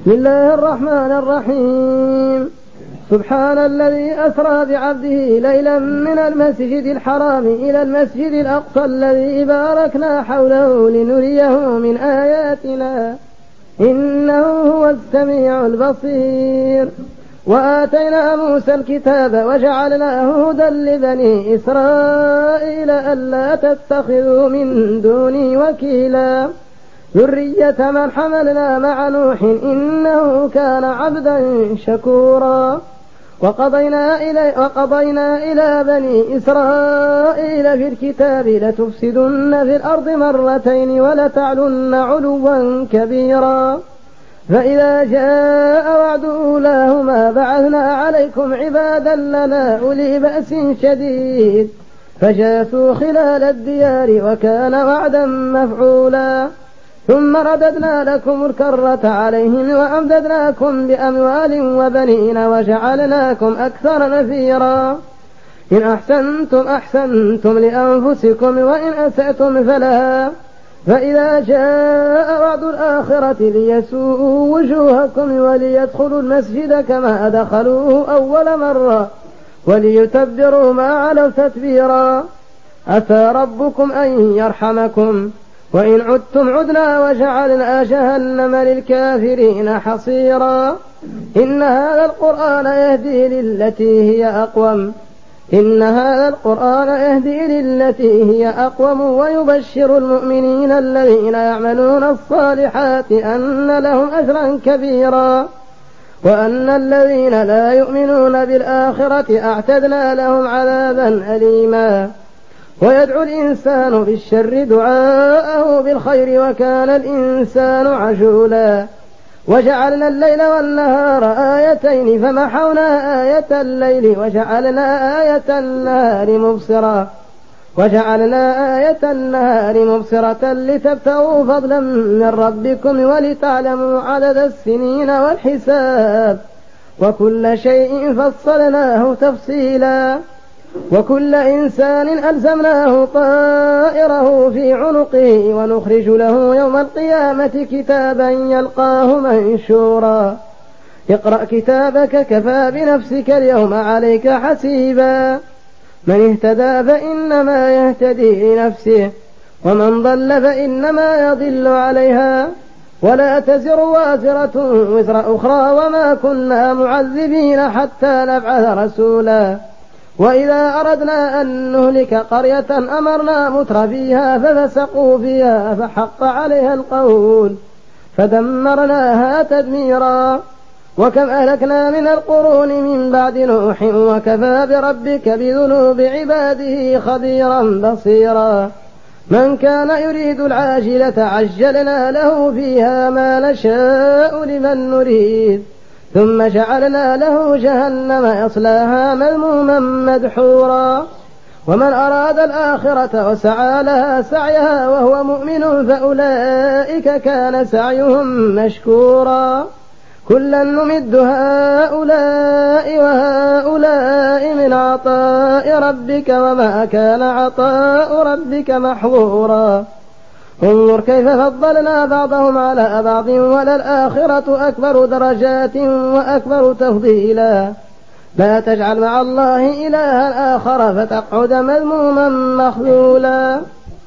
بسم الله الرحمن الرحيم. سبحان الذي أسرى بعبده ليلا من المسجد الحرام إلى المسجد الأقصى الذي باركنا حوله لنريه من آياتنا إنه هو السميع البصير. وآتينا موسى الكتاب وجعلناه هدى لبني إسرائيل ألا تتخذوا من دوني وكيلا ذرية من حملنا مع نوح إنه كان عبدا شكورا. وقضينا إلى بني إسرائيل في الكتاب لتفسدن في الأرض مرتين ولتعلن علوا كبيرا فإذا جاء وعد أولاهما بعثنا عليكم عبادا لنا أولي بأس شديد فجاسوا خلال الديار وكان وعدا مفعولا. ثم رددنا لكم الكرة عليهم وأمددناكم بأموال وبنين وجعلناكم أكثر نفيرا. إن أحسنتم أحسنتم لأنفسكم وإن أسأتم فلها فإذا جاء وعد الآخرة ليسوءوا وجوهكم وليدخلوا المسجد كما دخلوه أول مرة وليتبروا ما علوا تتبيرا. عسى ربكم أن يرحمكم وإن عدتم عدنا وجعلنا جهنم للكافرين حصيرا. إن هذا القرآن يهدي للتي هي أقوم ويبشر المؤمنين الذين يعملون الصالحات أن لهم أجرا كبيرا وأن الذين لا يؤمنون بالآخرة أعتدنا لهم عذابا أليما. ويدعو الإنسان بالشر دعاءه بالخير وكان الإنسان عجولا. وجعلنا الليل والنهار آيتين فمحونا آية الليل وجعلنا آية النهار مبصرة لتبتغوا فضلا من ربكم ولتعلموا عدد السنين والحساب وكل شيء فصلناه تفصيلا. وكل إنسان ألزمناه طائره في عنقه ونخرج له يوم القيامة كتابا يلقاه منشورا. اقرأ كتابك كفى بنفسك اليوم عليك حسيبا. من اهتدى فإنما يهتدي لنفسه ومن ضل فإنما يضل عليها ولا تزر وازرة وزر أخرى وما كنا معذبين حتى نبعث رسولا. وإذا أردنا أن نهلك قرية أمرنا متر فيها ففسقوا فيها فحق عليها القول فدمرناها تدميرا. وكم أهلكنا من القرون من بعد نوح وكفى بربك بذنوب عباده خبيرا بصيرا. من كان يريد العاجلة عجلنا له فيها ما نشاء لمن نريد ثم جعلنا له جهنم يصلاها مذموما مدحورا. ومن أراد الآخرة وسعى لها سعيها وهو مؤمن فأولئك كان سعيهم مشكورا. كلا نمد هؤلاء وهؤلاء من عطاء ربك وما كان عطاء ربك محظورا. انظر كيف فضلنا بعضهم على بعض وللآخرة أكبر درجات وأكبر تفضيلا. لا تجعل مع الله إلها آخر فتقعد مذموما مخذولا.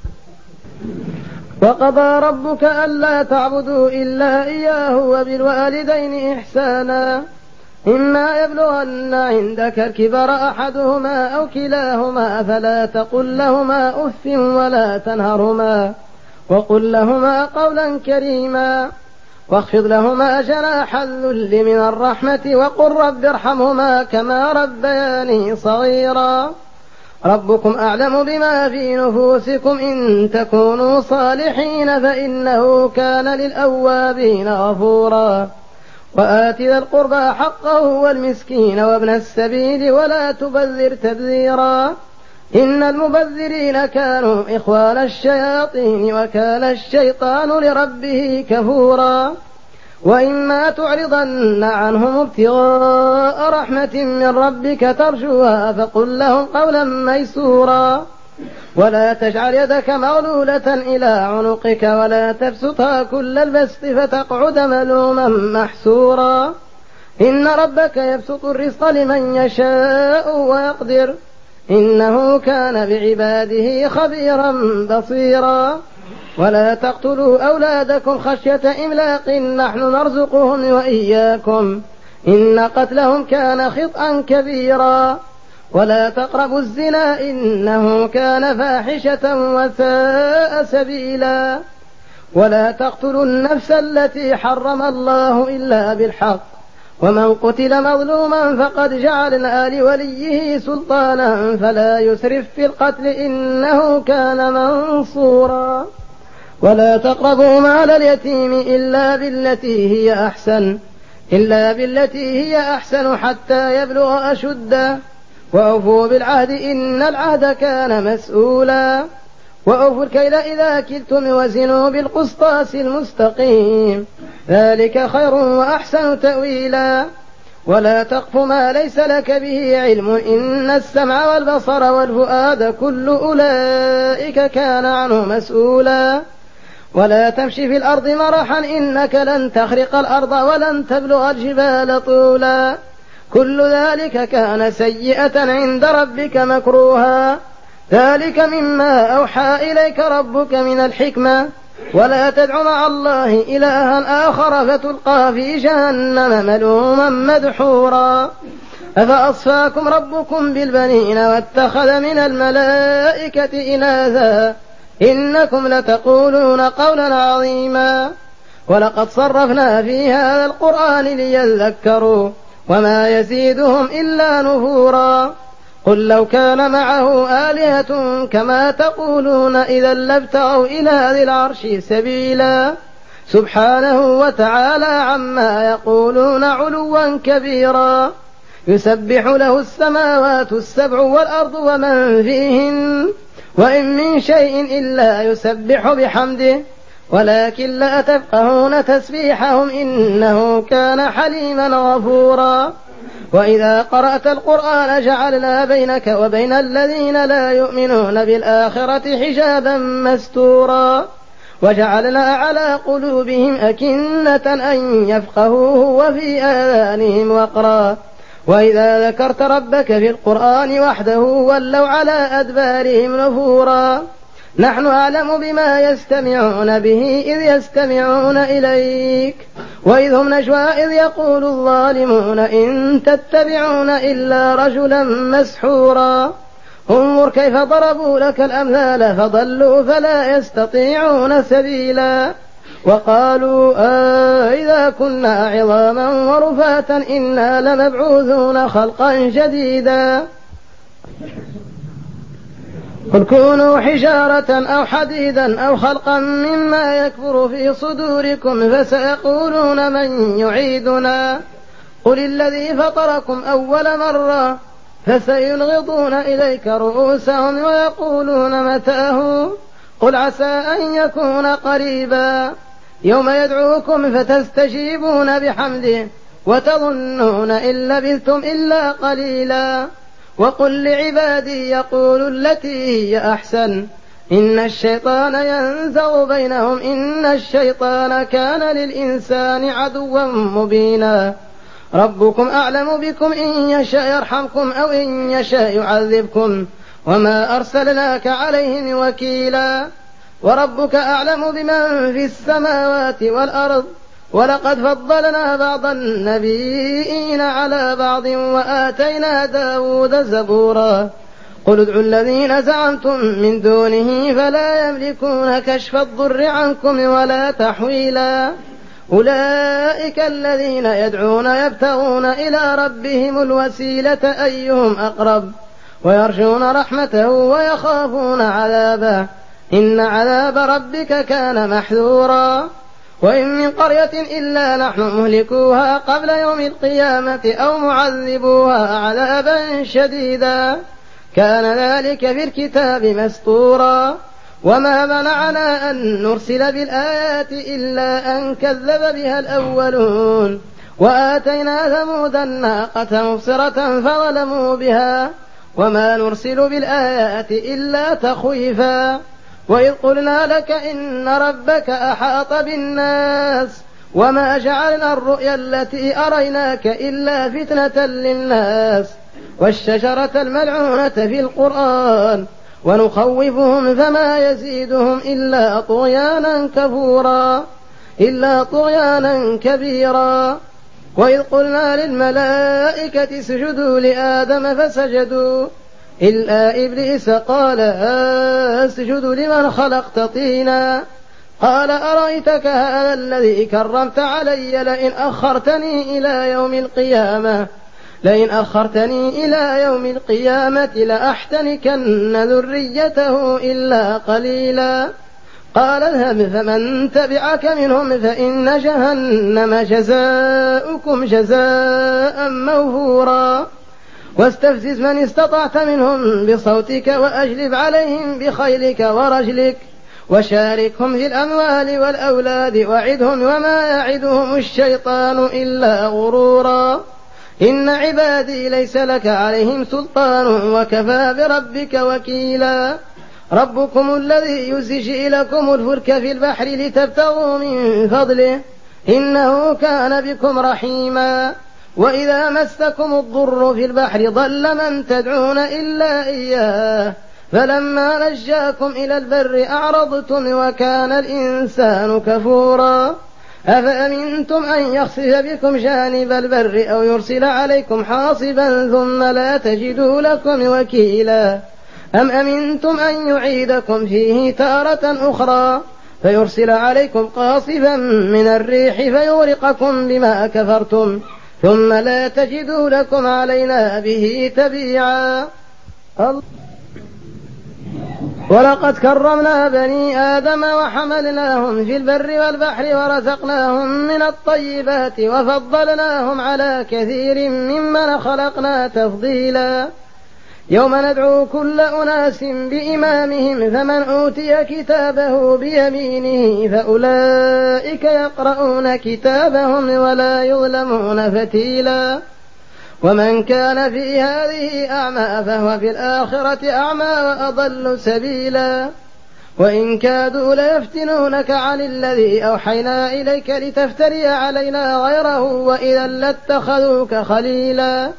وقضى ربك ألا تعبدوا إلا إياه وبالوالدين إحسانا إما يبلغن عندك الكبر أحدهما أو كلاهما فلا تقل لهما أف ولا تنهرهما وقل لهما قولا كريما واخفض لهما جناح الذل من الرحمة وقل رب ارحمهما كما ربياني صغيرا. ربكم أعلم بما في نفوسكم إن تكونوا صالحين فإنه كان للأوابين غفورا. وآت ذا القربى حقه والمسكين وابن السبيل ولا تبذر تبذيرا إن المبذرين كانوا إخوان الشياطين وكان الشيطان لربه كفورا. وإما تعرضن عنهم ابتغاء رحمة من ربك ترجوها فقل لهم قولا ميسورا. ولا تجعل يدك مغلولة إلى عنقك ولا تبسطها كل البسط فتقعد ملوما محسورا إن ربك يبسط الرزق لمن يشاء ويقدر إنه كان بعباده خبيرا بصيرا ولا تقتلوا أولادكم خشية إملاق نحن نرزقهم وإياكم إن قتلهم كان خطأ كبيرا ولا تقربوا الزنا إنه كان فاحشة وساء سبيلا ولا تقتلوا النفس التي حرم الله إلا بالحق ومن قتل مظلوما فقد جعلنا لوليه سلطانا فلا يسرف في القتل إنه كان منصورا ولا تقربوا مال اليتيم إلا بالتي هي أحسن حتى يبلغ أشده وأوفوا بالعهد إن العهد كان مسؤولا وأوفوا الكيل إذا كلتم وزنوا بالقسطاس المستقيم ذلك خير وأحسن تأويلا ولا تقف ما ليس لك به علم إن السمع والبصر والفؤاد كل أولئك كان عنه مسؤولا ولا تمشي في الأرض مرحا إنك لن تخرق الأرض ولن تبلغ الجبال طولا كل ذلك كان سيئة عند ربك مكروها ذلك مما أوحى إليك ربك من الحكمة ولا تدع مع الله إلها آخر فتلقى في جهنم ملوما مدحورا أفأصفاكم ربكم بالبنين واتخذ من الملائكة إناثا إنكم لتقولون قولا عظيما ولقد صرفنا في هذا القرآن ليذكروا وما يزيدهم إلا نفورا قل لو كان معه آلهة كما تقولون إذا لابتغوا إلى ذي العرش سبيلا سبحانه وتعالى عما يقولون علوا كبيرا يسبح له السماوات السبع والأرض ومن فيهن وإن من شيء إلا يسبح بحمده ولكن لا تفقهون تسبيحهم إنه كان حليما غفورا وإذا قرأت القرآن جعلنا بينك وبين الذين لا يؤمنون بالآخرة حجابا مستورا وجعلنا على قلوبهم أكنة أن يفقهوه وفي آذانهم وقرا وإذا ذكرت ربك في القرآن وحده ولوا على أدبارهم نفورا نحن أعلم بما يستمعون به إذ يستمعون إليك وإذ هم نجوى إذ يقول الظالمون إن تتبعون إلا رجلا مسحورا انظر كيف ضربوا لك الأمثال فضلوا فلا يستطيعون سبيلا وقالوا إذا كنا عظاما ورفاتا إنا لمبعوثون خلقا جديدا قل كونوا حجارة أو حديدا أو خلقا مما يكبر في صدوركم فسيقولون من يعيدنا قل الذي فطركم أول مرة فسينغضون إليك رؤوسهم ويقولون متاه قل عسى أن يكون قريبا يوم يدعوكم فتستجيبون بحمده وتظنون إن لبثتم إلا قليلا وقل لعبادي يقولوا التي هي أحسن إن الشيطان ينزغ بينهم إن الشيطان كان للإنسان عدوا مبينا ربكم أعلم بكم إن يشاء يرحمكم أو إن يشاء يعذبكم وما أرسلناك عليهم وكيلا وربك أعلم بمن في السماوات والأرض ولقد فضلنا بعض النبيين على بعض وآتينا داود زبورا قل ادعوا الذين زعمتم من دونه فلا يملكون كشف الضر عنكم ولا تحويلا أولئك الذين يدعون يبتغون إلى ربهم الوسيلة أيهم أقرب ويرجون رحمته ويخافون عذابه إن عذاب ربك كان محذورا وإن من قرية إلا نحن مهلكوها قبل يوم القيامة أو معذبوها عذابا شديدا كان ذلك في الكتاب مسطورا وما منعنا أن نرسل بالآيات إلا أن كذب بها الأولون وآتينا ثمود الناقة مبصرة فظلموا بها وما نرسل بالآيات إلا تخويفا. وإذ قلنا لك إن ربك أحاط بالناس وما جعلنا الرؤيا التي أريناك إلا فتنة للناس والشجرة الملعونة في القرآن ونخوفهم فما يزيدهم إلا طغيانا كبيرا. وإذ قلنا للملائكة اسجدوا لآدم فسجدوا إلا إبليس قال أسجد لمن خلقت طينا قال أرأيتك هذا الذي كرمت علي لئن أخرتني إلى يوم القيامة لأحتنكن ذريته إلا قليلا. قال اذهب فمن تبعك منهم فإن جهنم جزاؤكم جزاء موفورا. واستفزز من استطعت منهم بصوتك وأجلب عليهم بخيلك ورجلك وشاركهم في الأموال والأولاد وعدهم وما يعدهم الشيطان إلا غرورا. إن عبادي ليس لك عليهم سلطان وكفى بربك وكيلا. ربكم الذي يزجي لكم الفلك في البحر لتبتغوا من فضله إنه كان بكم رحيما. وإذا مسكم الضر في البحر ضل من تدعون إلا إياه فلما نجاكم إلى البر أعرضتم وكان الإنسان كفورا. أفأمنتم أن يخسف بكم جانب البر أو يرسل عليكم حاصبا ثم لا تجدوا لكم وكيلا. أم أمنتم أن يعيدكم فيه تارة أخرى فيرسل عليكم قاصفا من الريح فيغرقكم بما كفرتم ثم لا تجدوا لكم علينا به تبيعا. ولقد كرمنا بني آدم وحملناهم في البر والبحر ورزقناهم من الطيبات وفضلناهم على كثير ممن خلقنا تفضيلا. يوم ندعو كل أناس بإمامهم فمن أوتي كتابه بيمينه فأولئك يقرؤون كتابهم ولا يظلمون فتيلا. ومن كان في هذه أعمى فهو في الآخرة أعمى وأضل سبيلا. وإن كادوا ليفتنونك عن الذي أوحينا إليك لتفتري علينا غيره وإذا لاتخذوك خليلا.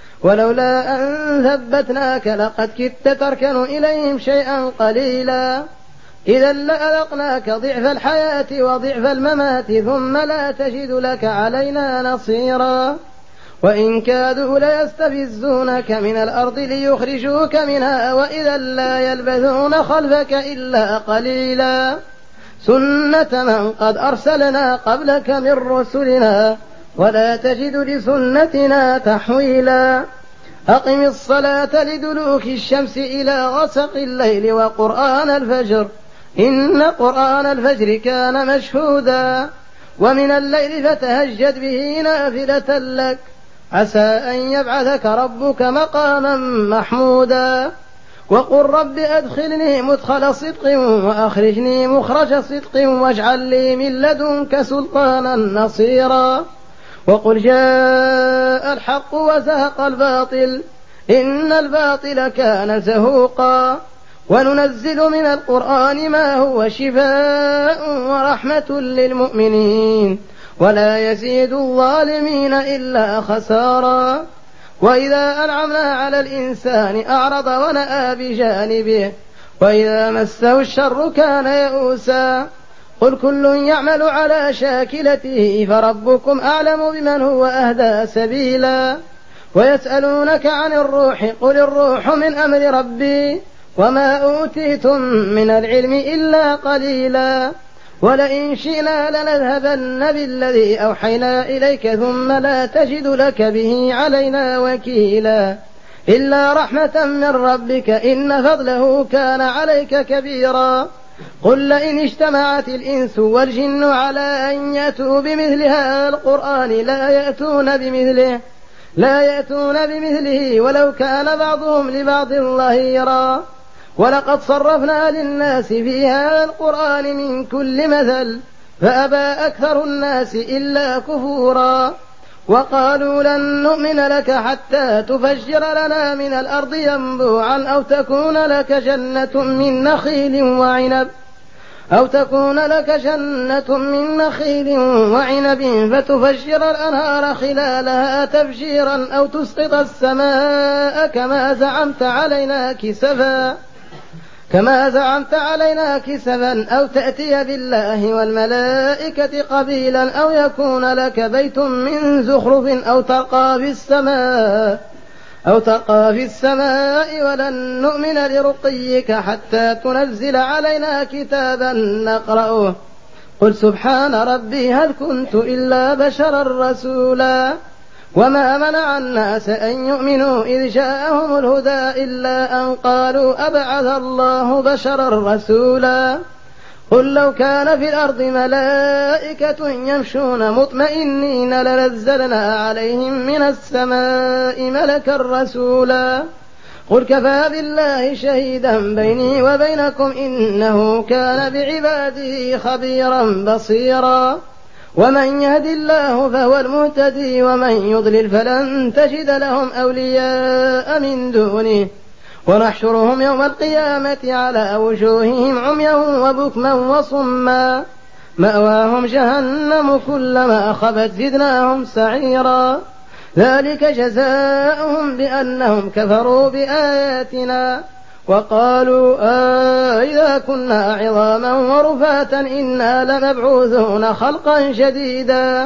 ولولا أن ثبتناك لقد كدت تركن إليهم شيئا قليلا. إذا لأذقناك ضعف الحياة وضعف الممات ثم لا تجد لك علينا نصيرا. وإن كادوا ليستفزونك من الأرض ليخرجوك منها وإذا لا يلبثون خلفك إلا قليلا. سنة من قد أرسلنا قبلك من رسلنا ولا تجد لسنتنا تحويلا. أقم الصلاة لدلوك الشمس إلى غسق الليل وقرآن الفجر إن قرآن الفجر كان مشهودا. ومن الليل فتهجد به نافلة لك عسى أن يبعثك ربك مقاما محمودا. وقل رب أدخلني مدخل صدق وأخرجني مخرج صدق واجعل لي من لدنك سلطانا نصيرا. وقل جاء الحق وزهق الباطل إن الباطل كان زهوقا. وننزل من القرآن ما هو شفاء ورحمة للمؤمنين ولا يزيد الظالمين إلا خسارا. وإذا أنعمنا على الإنسان أعرض ونأى بجانبه وإذا مسه الشر كان يئوسا. قل كل يعمل على شاكلته فربكم أعلم بمن هو أهدى سبيلا. ويسألونك عن الروح قل الروح من أمر ربي وما أوتيتم من العلم إلا قليلا. ولئن شئنا لنذهبن بالذي أوحينا إليك ثم لا تجد لك به علينا وكيلا. إلا رحمة من ربك إن فضله كان عليك كبيرا. قل لئن اجتمعت الإنس والجن على أن يأتوا بمثل هذا القرآن لا يأتون بمثله ولو كان بعضهم لبعض ظهيرا. ولقد صرفنا للناس في هذا القرآن من كل مثل فأبى أكثر الناس إلا كفورا. وقالوا لن نؤمن لك حتى تفجر لنا من الأرض ينبوعا أو تكون لك جنة من نخيل وعنب فتفجر الأنهار خلالها تفجيرا أو تسقط السماء كما زعمت علينا كسفا أو تأتي بالله والملائكة قبيلا أو يكون لك بيت من زخرف أو ترقى في السماء ولن نؤمن لرقيك حتى تنزل علينا كتابا نقرأه قل سبحان ربي هل كنت إلا بشرا رسولا وما منع الناس أن يؤمنوا إذ جاءهم الهدى إلا أن قالوا أبعث الله بشرا رسولا قل لو كان في الأرض ملائكة يمشون مطمئنين لنزلنا عليهم من السماء ملكا رسولا قل كفى بالله شهيدا بيني وبينكم إنه كان بعباده خبيرا بصيرا ومن يهد الله فهو المهتدي ومن يضلل فلن تجد لهم أولياء من دونه ونحشرهم يوم القيامة على وجوههم عميا وبكما وصما مأواهم جهنم كلما خبت زدناهم سعيرا ذلك جزاؤهم بأنهم كفروا بآياتنا وقالوا إذا كنا عظاما ورفاتا إنا لمبعوثون خلقا جديدا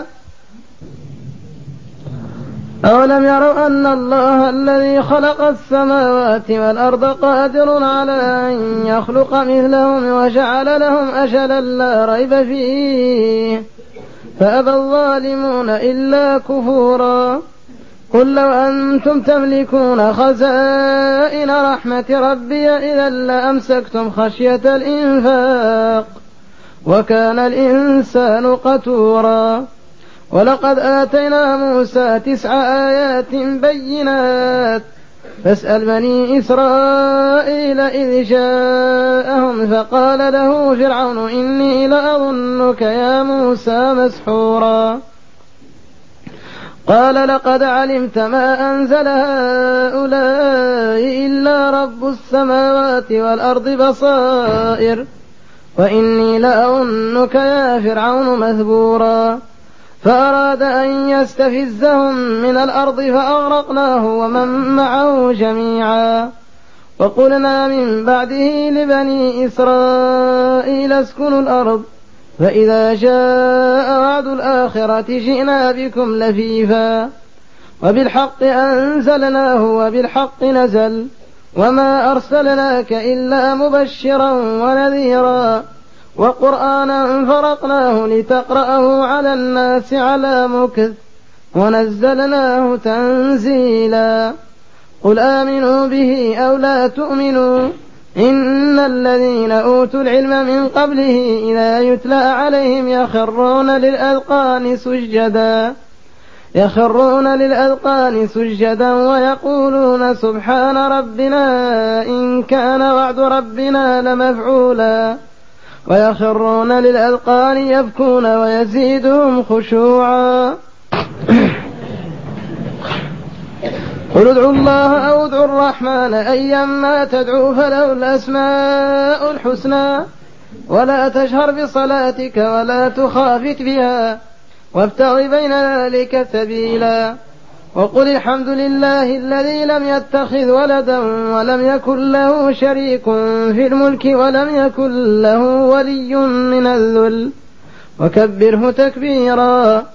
أولم يروا أن الله الذي خلق السماوات والأرض قادر على أن يخلق مثلهم وجعل لهم أجلا لا ريب فيه فأبى الظالمون إلا كفورا قل لو أنتم تملكون خزائن رحمة ربي إذا لأمسكتم خشية الإنفاق وكان الإنسان قتورا ولقد آتينا موسى 9 آيات بينات فاسأل بني إسرائيل إذ جاءهم فقال له فرعون إني لأظنك يا موسى مسحورا قال لقد علمت ما أنزل هؤلاء إلا رب السماوات والأرض بصائر وإني لأظنك يا فرعون مثبورا فأراد أن يستفزهم من الأرض فأغرقناه ومن معه جميعا وقلنا من بعده لبني إسرائيل اسكنوا الأرض فإذا جاء وعد الآخرة جئنا بكم لفيفا وبالحق أنزلناه وبالحق نزل وما أرسلناك إلا مبشرا ونذيرا وقرآنا فرقناه لتقرأه على الناس على مكث ونزلناه تنزيلا قل آمنوا به أو لا تؤمنوا إن الذين أوتوا العلم من قبله إذا يتلى عليهم يخرون للأذقان سجدا ويقولون سبحان ربنا إن كان وعد ربنا لمفعولا ويخرون للأذقان يبكون ويزيدهم خشوعا قل ادعوا الله أو ادعوا الرحمن أيما تدعوا فله الأسماء الحسنى ولا تجهر بصلاتك ولا تخافت بها وابتغ بين ذلك سبيلا وقل الحمد لله الذي لم يتخذ ولدا ولم يكن له شريك في الملك ولم يكن له ولي من الذل وكبره تكبيرا